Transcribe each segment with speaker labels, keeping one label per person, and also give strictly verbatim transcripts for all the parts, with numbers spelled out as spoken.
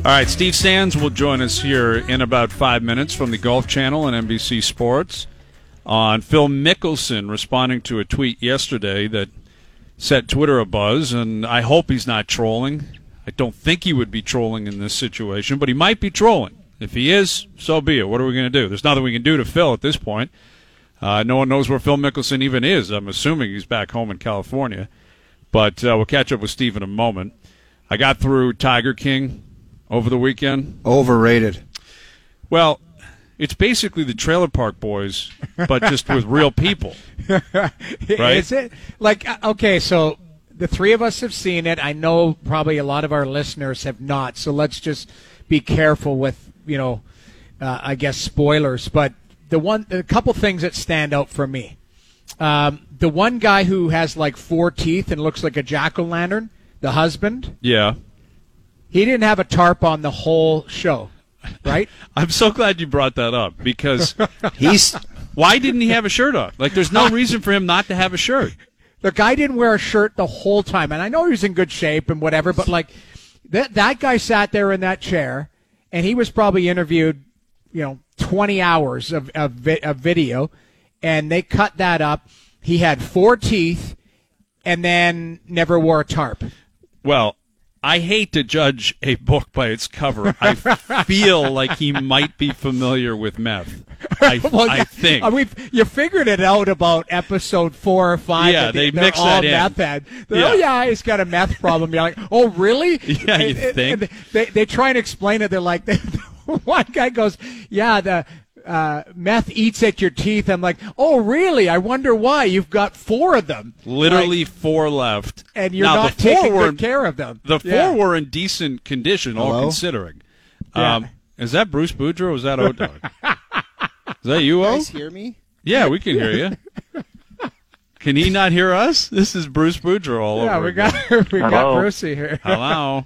Speaker 1: All right, Steve Sands will join us here in about five minutes from the Golf Channel and N B C Sports on Phil Mickelson responding to a tweet yesterday that set Twitter abuzz, and I hope he's not trolling. I don't think he would be trolling in this situation, but he might be trolling. If he is, so be it. What are we going to do? There's nothing we can do to Phil at this point. Uh, no one knows where Phil Mickelson even is. I'm assuming he's back home in California. But uh, we'll catch up with Steve in a moment. I got through Tiger King over the weekend.
Speaker 2: Overrated.
Speaker 1: Well, it's basically the Trailer Park Boys, but just with real people. Right?
Speaker 3: Is it? Like, okay, so the three of us have seen it. I know probably a lot of our listeners have not, so let's just be careful with, you know, uh, I guess spoilers. But the one, a couple things that stand out for me. Um, the one guy who has like four teeth and looks like a jack-o'-lantern, the husband.
Speaker 1: Yeah.
Speaker 3: He didn't have a tarp on the whole show, right?
Speaker 1: I'm so glad you brought that up because
Speaker 2: he's.
Speaker 1: Why didn't he have a shirt on? Like, there's no reason for him not to have a shirt.
Speaker 3: The guy didn't wear a shirt the whole time, and I know he was in good shape and whatever, but like that that guy sat there in that chair, and he was probably interviewed, you know, twenty hours of of, vi- of video, and they cut that up. He had four teeth, and then never wore a tarp.
Speaker 1: Well, I hate to judge a book by its cover. I feel like he might be familiar with meth. I,
Speaker 3: well,
Speaker 1: I think.
Speaker 3: I mean, you figured it out about episode four or five.
Speaker 1: Yeah, they
Speaker 3: they're
Speaker 1: mix
Speaker 3: all
Speaker 1: that in.
Speaker 3: Meth head.
Speaker 1: Yeah.
Speaker 3: Oh yeah, he's got a meth problem. You're like, oh really?
Speaker 1: Yeah, you
Speaker 3: and,
Speaker 1: think?
Speaker 3: And they they try and explain it. They're like, one guy goes, yeah, the. Uh, meth eats at your teeth. I'm like, oh, really? I wonder why. You've got four of them.
Speaker 1: Literally
Speaker 3: like,
Speaker 1: four left.
Speaker 3: And you're
Speaker 1: now,
Speaker 3: not
Speaker 1: the four
Speaker 3: taking
Speaker 1: were,
Speaker 3: good care of them.
Speaker 1: The four
Speaker 3: yeah.
Speaker 1: were in decent condition, all
Speaker 2: Hello?
Speaker 1: considering.
Speaker 3: Yeah.
Speaker 1: Um, is that Bruce Boudreau or is that O-Dog? Is that you,
Speaker 2: You
Speaker 1: O?
Speaker 2: guys hear me?
Speaker 1: Yeah, we can hear you. Can he not hear us? This is Bruce Boudreau all
Speaker 3: yeah,
Speaker 1: over
Speaker 3: we
Speaker 1: again.
Speaker 3: got we got
Speaker 4: Hello.
Speaker 3: Brucey here.
Speaker 1: Hello.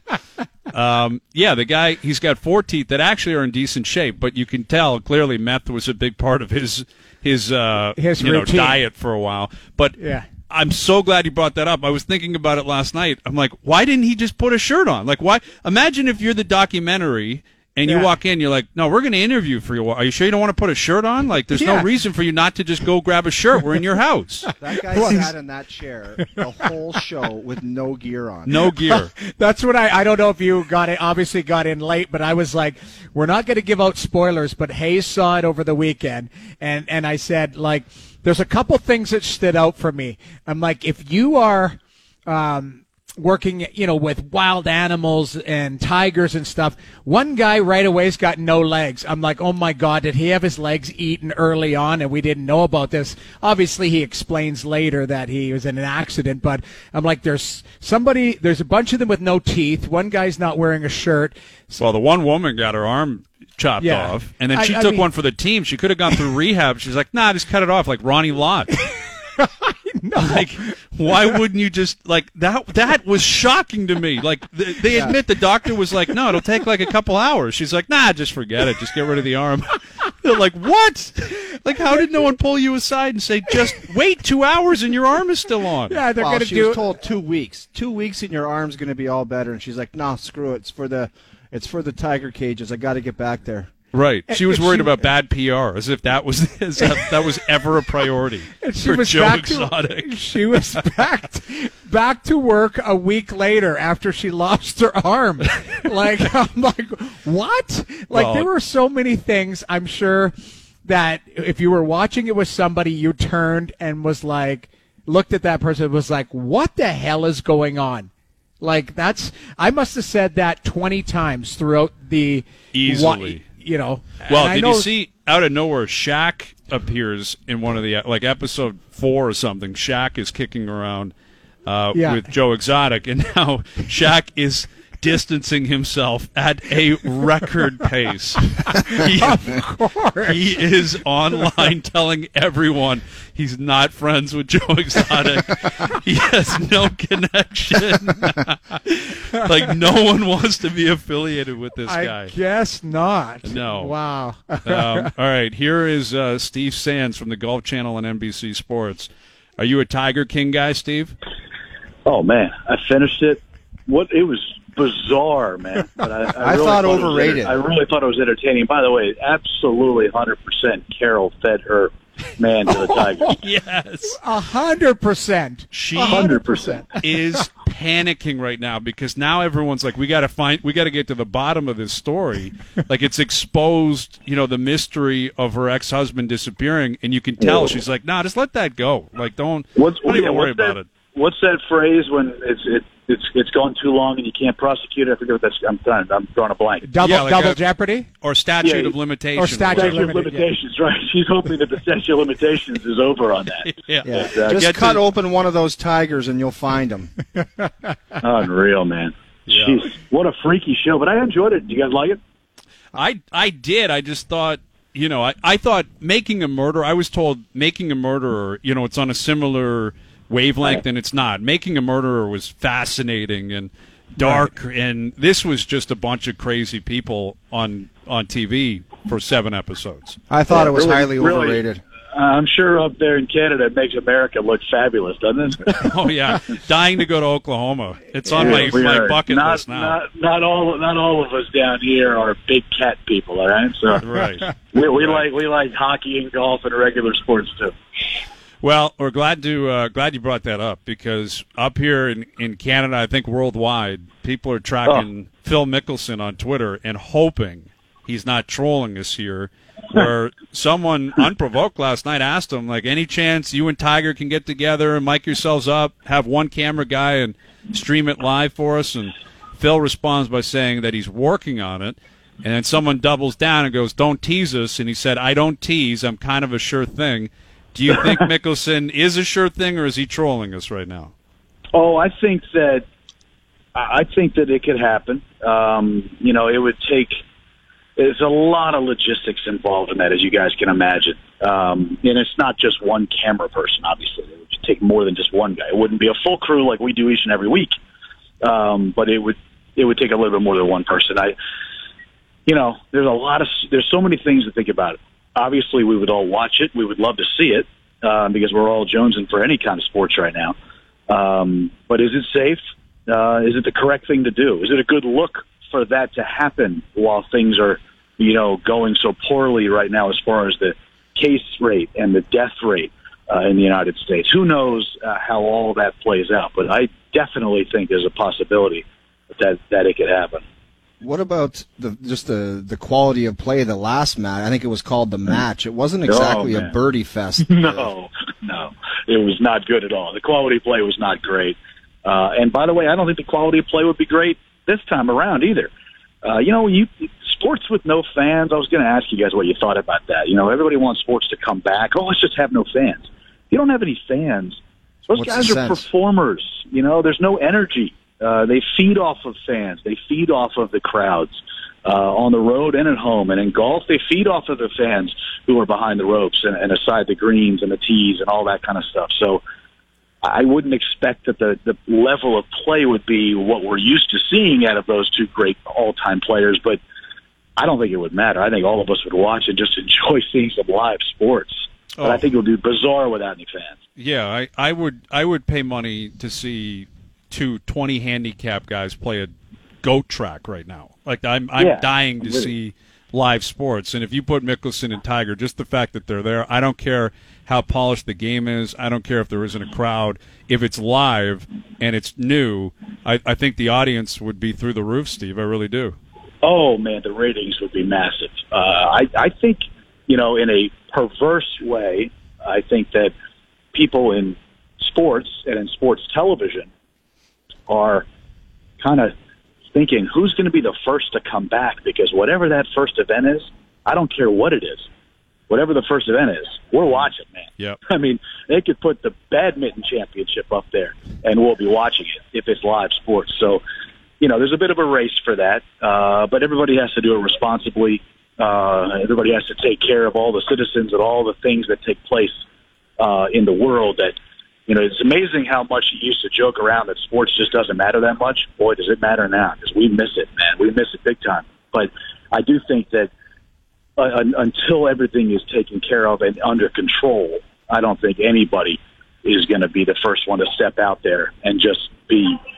Speaker 1: Um, yeah, the guy, he's got four teeth that actually are in decent shape, but you can tell clearly meth was a big part of his his uh,
Speaker 3: His
Speaker 1: you know,
Speaker 3: routine.
Speaker 1: diet for a while. But
Speaker 3: Yeah.
Speaker 1: I'm so glad you brought that up. I was thinking about it last night. I'm like, why didn't he just put a shirt on? Like, why? Imagine if you're the documentary and you
Speaker 3: Yeah.
Speaker 1: walk in, you're like, no, we're going to interview for you. Are you sure you don't want to put a shirt on? Like, there's
Speaker 3: Yeah.
Speaker 1: no reason for you not to just go grab a shirt. We're in your house.
Speaker 2: That guy sat in that chair the whole show with no gear on.
Speaker 1: No gear.
Speaker 3: That's what I, I don't know if you got it, obviously got in late, but I was like, we're not going to give out spoilers, but Hayes saw it over the weekend. And, and I said, like, there's a couple things that stood out for me. I'm like, if you are, um, working, you know, with wild animals and tigers and stuff, one guy right away's got no legs. I'm like, oh my God, did he have his legs eaten early on and we didn't know about this? Obviously, he explains later that he was in an accident, but I'm like, there's somebody, there's a bunch of them with no teeth. One guy's not wearing a shirt.
Speaker 1: Well, the one woman got her arm chopped
Speaker 3: Yeah.
Speaker 1: off, and then
Speaker 3: I-
Speaker 1: she
Speaker 3: I
Speaker 1: took
Speaker 3: mean-
Speaker 1: one for the team. She could have gone through rehab. She's like, nah, just cut it off like Ronnie Lott.
Speaker 3: No.
Speaker 1: Like, why wouldn't you just, like, that That was shocking to me. Like, they, they
Speaker 2: Yeah.
Speaker 1: admit the doctor was like, no, it'll take like a couple hours. She's like, nah, just forget it. Just get rid of the arm. They're like, what? Like, how did no one pull you aside and say, just wait two hours and your arm is still on?
Speaker 3: Yeah, they're
Speaker 2: Well,
Speaker 3: going to
Speaker 2: she
Speaker 3: do
Speaker 2: was told two weeks. Two weeks and your arm's going to be all better. And she's like, no, screw it. It's for the, it's for the tiger cages. I got to get back there.
Speaker 1: Right. She was
Speaker 3: If
Speaker 1: worried
Speaker 3: she-
Speaker 1: about bad P R, as if that was as if that was ever a priority
Speaker 3: And she
Speaker 1: for
Speaker 3: was
Speaker 1: Joe
Speaker 3: back
Speaker 1: Exotic.
Speaker 3: To, she was back back to work a week later after she lost her arm. Like, I'm like, what? Like,
Speaker 1: Well-
Speaker 3: there were so many things. I'm sure that if you were watching it with somebody, you turned and was like, looked at that person and was like, what the hell is going on? Like, that's, I must have said that twenty times throughout the
Speaker 1: Easily.
Speaker 3: wa- you know.
Speaker 1: Well,
Speaker 3: and I
Speaker 1: did
Speaker 3: know-
Speaker 1: you see out of nowhere Shaq appears in one of the like episode four or something? Shaq is kicking around uh,
Speaker 3: Yeah.
Speaker 1: with Joe Exotic, and now Shaq is distancing himself at a record pace. He,
Speaker 3: Of course.
Speaker 1: he is online telling everyone he's not friends with Joe Exotic. He has no connection. Like, no one wants to be affiliated with this
Speaker 3: I
Speaker 1: guy.
Speaker 3: guess not.
Speaker 1: No.
Speaker 3: Wow.
Speaker 1: um, all right, here is uh, Steve Sands from the Golf Channel and N B C Sports. Are you a Tiger King guy, Steve?
Speaker 4: Oh man, I finished it. What it was bizarre, man. But I, I,
Speaker 2: I
Speaker 4: really
Speaker 2: thought
Speaker 4: it was
Speaker 2: overrated.
Speaker 4: enter- I really thought it was entertaining. By the way, absolutely one hundred percent Carol fed her man to the Tigers.
Speaker 1: Yes.
Speaker 3: A hundred percent.
Speaker 1: She
Speaker 4: one hundred percent.
Speaker 1: is panicking right now because now everyone's like, we got to find, we got to get to the bottom of this story. Like it's exposed, you know, the mystery of her ex-husband disappearing, and you can tell
Speaker 4: Yeah.
Speaker 1: she's like, nah, just let that go. Like don't,
Speaker 4: What's,
Speaker 1: don't even
Speaker 4: yeah,
Speaker 1: worry
Speaker 4: what's that,
Speaker 1: about it.
Speaker 4: What's that phrase when it's it, it's it's gone too long and you can't prosecute it? I forget what that's. I'm done. I'm drawing a blank.
Speaker 3: Double
Speaker 1: Yeah, like
Speaker 3: double
Speaker 1: a-
Speaker 3: jeopardy.
Speaker 1: Or statute
Speaker 4: Yeah,
Speaker 1: of limitations.
Speaker 3: or statute
Speaker 4: Statute of
Speaker 3: limited,
Speaker 4: limitations, right? She's hoping that the statute of limitations is over on that.
Speaker 1: Yeah.
Speaker 2: Yeah.
Speaker 4: Uh,
Speaker 2: Just
Speaker 1: get
Speaker 2: cut
Speaker 1: to-
Speaker 2: open one of those tigers and you'll find them.
Speaker 4: Unreal, man.
Speaker 1: Yeah.
Speaker 4: Jeez, what a freaky show! But I enjoyed it. Do you guys like it?
Speaker 1: I I did. I just thought, you know, I, I thought Making a Murderer, I was told Making a Murderer, you know, it's on a similar wavelength,
Speaker 4: Right.
Speaker 1: and it's not. Making a Murderer was fascinating and dark, and this was just a bunch of crazy people on on T V for seven episodes.
Speaker 2: I thought
Speaker 4: Yeah,
Speaker 2: it was
Speaker 4: really-
Speaker 2: highly
Speaker 4: really-
Speaker 2: overrated.
Speaker 4: Uh, I'm sure up there in Canada it makes America look fabulous, doesn't it?
Speaker 1: Oh, yeah. Dying to go to Oklahoma. It's on
Speaker 4: Yeah,
Speaker 1: my,
Speaker 4: we
Speaker 1: my
Speaker 4: are.
Speaker 1: bucket
Speaker 4: not,
Speaker 1: list now.
Speaker 4: Not, not all, not all of us down here are big cat people. All right, so
Speaker 1: Right.
Speaker 4: we, we
Speaker 1: Right.
Speaker 4: like we like hockey and golf and regular sports too.
Speaker 1: Well, we're glad to uh, glad you brought that up because up here in, in Canada, I think worldwide, people are tracking
Speaker 4: Oh.
Speaker 1: Phil Mickelson on Twitter and hoping he's not trolling us here. Where someone unprovoked last night asked him, like, any chance you and Tiger can get together and mic yourselves up, have one camera guy and stream it live for us? And Phil responds by saying that he's working on it. And then someone doubles down and goes, don't tease us. And he said, I don't tease. I'm kind of a sure thing. Do you think Mickelson is a sure thing, or is he trolling us right now?
Speaker 4: Oh, I think that I think that it could happen. Um, you know, it would take. There's a lot of logistics involved in that, as you guys can imagine. Um, and it's not just one camera person, obviously. It would take more than just one guy. It wouldn't be a full crew like we do each and every week. Um, but it would it would take a little bit more than one person. I, you know, there's a lot of there's so many things to think about. Obviously, we would all watch it. We would love to see it uh, because we're all jonesing for any kind of sports right now. Um, but is it safe? Uh, is it the correct thing to do? Is it a good look for that to happen while things are, you know, going so poorly right now as far as the case rate and the death rate uh, in the United States? Who knows uh, how all that plays out? But I definitely think there's a possibility that that it could happen.
Speaker 2: What about the just the, the quality of play? The last match, I think it was called the match. It wasn't exactly
Speaker 4: Oh,
Speaker 2: a
Speaker 4: man.
Speaker 2: birdie fest.
Speaker 4: No, no, it was not good at all. The quality of play was not great. Uh, and by the way, I don't think the quality of play would be great this time around either. Uh, you know, you sports with no fans. I was going to ask you guys what you thought about that. You know, everybody wants sports to come back. Oh, let's just have no fans. If you don't have any fans, those
Speaker 2: What's
Speaker 4: guys
Speaker 2: the
Speaker 4: are
Speaker 2: sense?
Speaker 4: performers. You know, there's no energy. Uh, they feed off of fans. They feed off of the crowds uh, on the road and at home. And in golf, they feed off of the fans who are behind the ropes and, and aside the greens and the tees and all that kind of stuff. So I wouldn't expect that the, the level of play would be what we're used to seeing out of those two great all-time players. But I don't think it would matter. I think all of us would watch and just enjoy seeing some live sports. But
Speaker 1: Oh.
Speaker 4: I think it would be bizarre without any fans.
Speaker 1: Yeah, I, I would I would pay money to see two twenty handicap guys play a goat track right now. Like I'm I'm
Speaker 4: Yeah,
Speaker 1: dying to
Speaker 4: I'm with
Speaker 1: see live sports. And if you put Mickelson and Tiger, just the fact that they're there, I don't care how polished the game is. I don't care if there isn't a crowd. If it's live and it's new, I, I think the audience would be through the roof, Steve. I really do.
Speaker 4: Oh, man, the ratings would be massive. Uh, I, I think, you know, in a perverse way, I think that people in sports and in sports television are kind of thinking, who's going to be the first to come back? Because whatever that first event is, I don't care what it is. Whatever the first event is, we're watching, man.
Speaker 1: Yep.
Speaker 4: I mean, they could put the badminton championship up there, and we'll be watching it if it's live sports. So, you know, there's a bit of a race for that, uh, but everybody has to do it responsibly. Uh, everybody has to take care of all the citizens and all the things that take place uh, in the world. That, you know, it's amazing how much you used to joke around that sports just doesn't matter that much. Boy, does it matter now, because we miss it, man. We miss it big time. But I do think that uh, until everything is taken care of and under control, I don't think anybody is going to be the first one to step out there and just be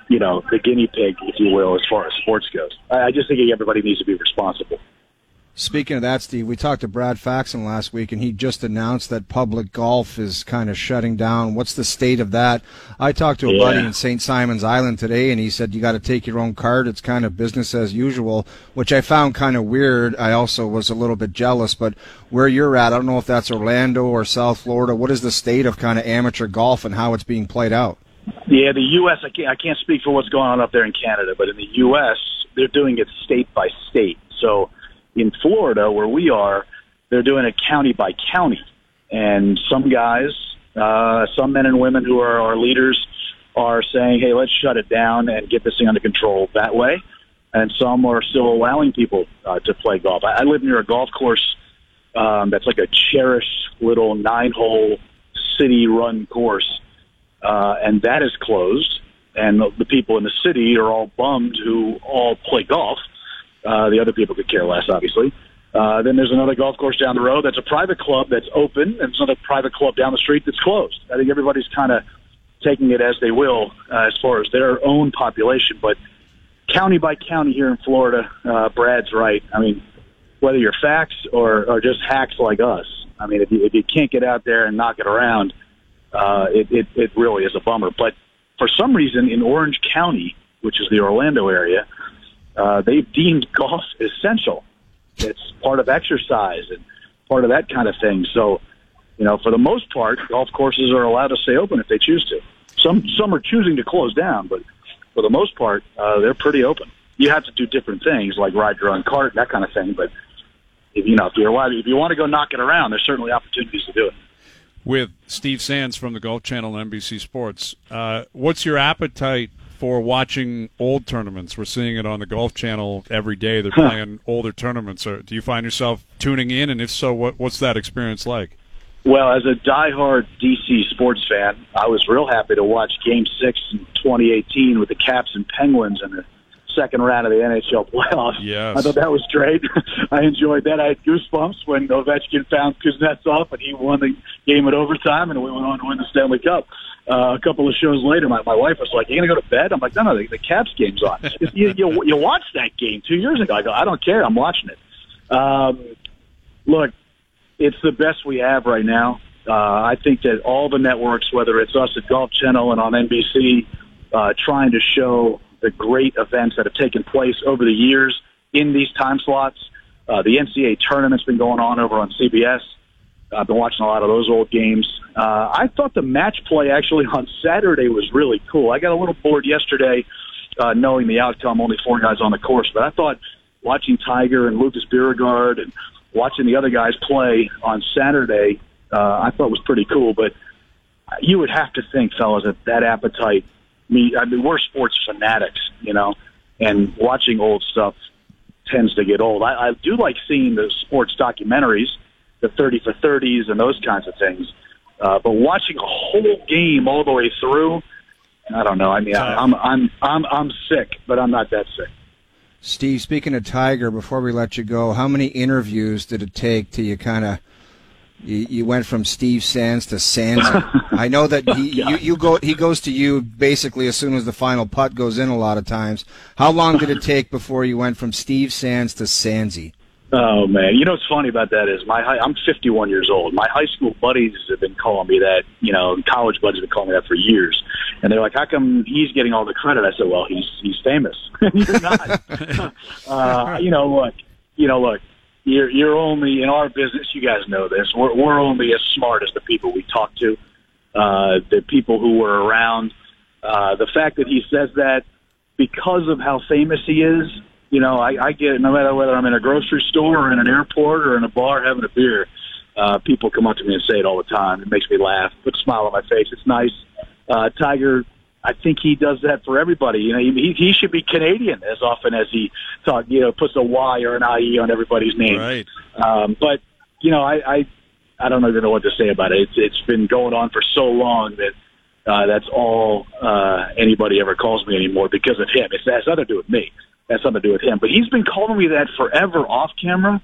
Speaker 4: you know, the guinea pig, if you will, as far as sports goes. I, I just think everybody needs to be responsible.
Speaker 2: Speaking of that, Steve, we talked to Brad Faxon last week, and he just announced that public golf is kind of shutting down. What's the state of that? I talked to a
Speaker 4: yeah.
Speaker 2: buddy in Saint Simon's Island today, and he said you got to take your own card. It's kind of business as usual, which I found kind of weird. I also was a little bit jealous, but where you're at, I don't know if that's Orlando or South Florida. What is the state of kind of amateur golf and how it's being played out?
Speaker 4: Yeah, the U S, I can't, I can't speak for what's going on up there in Canada, but in the U S, they're doing it state by state. So in Florida, where we are, they're doing it county by county. And some guys, uh, some men and women who are our leaders are saying, hey, let's shut it down and get this thing under control that way. And some are still allowing people uh, to play golf. I, I live near a golf course um, that's like a cherished little nine-hole city-run course, uh, and that is closed. And the, the people in the city are all bummed who all play golf. Uh, the other people could care less, obviously. Uh, then there's another golf course down the road that's a private club that's open, and there's another private club down the street that's closed. I think everybody's kind of taking it as they will uh, as far as their own population. But county by county here in Florida, uh, Brad's right. I mean, whether you're facts or, or just hacks like us, I mean, if you, if you can't get out there and knock it around, uh, it, it, it really is a bummer. But for some reason in Orange County, which is the Orlando area, Uh, they've deemed golf essential. It's part of exercise and part of that kind of thing. So, you know, for the most part, golf courses are allowed to stay open if they choose to. Some some are choosing to close down, but for the most part, uh, they're pretty open. You have to do different things like ride your own cart, that kind of thing. But if you know, if you're allowed, if you want to go knock it around, there's certainly opportunities to do it.
Speaker 1: With Steve Sands from the Golf Channel and N B C Sports, uh, what's your appetite for watching old tournaments? We're seeing it on the Golf Channel every day. They're playing older tournaments. Or do you find yourself tuning in? And if so, what, what's that experience like?
Speaker 4: Well, as a diehard D C sports fan, I was real happy to watch Game Six in twenty eighteen with the Caps and Penguins in the second round of the N H L playoffs.
Speaker 1: Yes.
Speaker 4: I thought that was great. I enjoyed that. I had goosebumps when Ovechkin found Kuznetsov and he won the game in overtime, and we went on to win the Stanley Cup. Uh, a couple of shows later, my, my wife was like, "You gonna go to bed?" I'm like, "No, no, the, the Caps game's on." you, you, you watched that game two years ago. I go, "I don't care. I'm watching it." Um, look, it's the best we have right now. Uh, I think that all the networks, whether it's us at Golf Channel and on N B C, uh, trying to show the great events that have taken place over the years in these time slots. Uh, the N C double A tournament's been going on over on C B S. I've been watching a lot of those old games. Uh, I thought the match play actually on Saturday was really cool. I got a little bored yesterday uh, knowing the outcome, only four guys on the course, but I thought watching Tiger and Lucas Bjerregaard and watching the other guys play on Saturday, uh, I thought was pretty cool. But you would have to think, fellas, that that appetite, me, I mean, we're sports fanatics, you know, and watching old stuff tends to get old. I, I do like seeing the sports documentaries, the thirty for thirties and those kinds of things. Uh, but watching a whole game all the way through, I don't know. I mean, I, I'm I'm I'm I'm sick, but I'm not that sick.
Speaker 2: Steve, speaking of Tiger, before we let you go, how many interviews did it take till you kind of you, you went from Steve Sands to Sands? I know that he you, you go he goes to you basically as soon as the final putt goes in. A lot of times, how long did it take before you went from Steve Sands to Sandsy?
Speaker 4: Oh, man. You know what's funny about that is my high, I'm fifty-one years old. My high school buddies have been calling me that, you know, college buddies have been calling me that for years. And they're like, how come he's getting all the credit? I said, well, he's he's famous. You're not. uh, you know, look, you know, look, you're, you're only, in our business, you guys know this, we're, we're only as smart as the people we talk to, uh, the people who were around. Uh, the fact that he says that because of how famous he is, you know, I, I get it no matter whether I'm in a grocery store or in an airport or in a bar having a beer. Uh, people come up to me and say it all the time. It makes me laugh, put a smile on my face. It's nice. Uh, Tiger, I think he does that for everybody. You know, he, he should be Canadian as often as he talk, you know, puts a Y or an I E on everybody's name.
Speaker 1: Right.
Speaker 4: Um, but, you know, I, I, I don't even know what to say about it. It's, it's been going on for so long that uh, that's all uh, anybody ever calls me anymore because of him. It has nothing to do with me. That's something to do with him. But he's been calling me that forever off camera.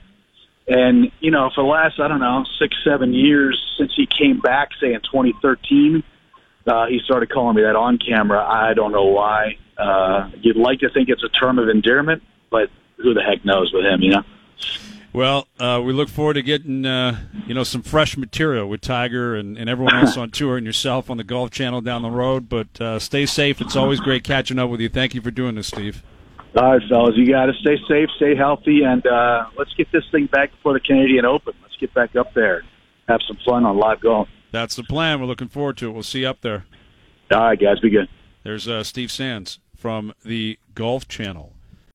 Speaker 4: And, you know, for the last, I don't know, six, seven years since he came back, say in twenty thirteen, uh, he started calling me that on camera. I don't know why. Uh, you'd like to think it's a term of endearment, but who the heck knows with him, you know?
Speaker 1: Well, uh, we look forward to getting uh, you know some fresh material with Tiger and, and everyone else on tour and yourself on the Golf Channel down the road. But uh, stay safe. It's always great catching up with you. Thank you for doing this, Steve.
Speaker 4: All right, fellas, you got to stay safe, stay healthy, and uh, let's get this thing back before the Canadian Open. Let's get back up there, have some fun on live golf.
Speaker 1: That's the plan. We're looking forward to it. We'll see you up there.
Speaker 4: All right, guys, be good.
Speaker 1: There's uh, Steve Sands from the Golf Channel.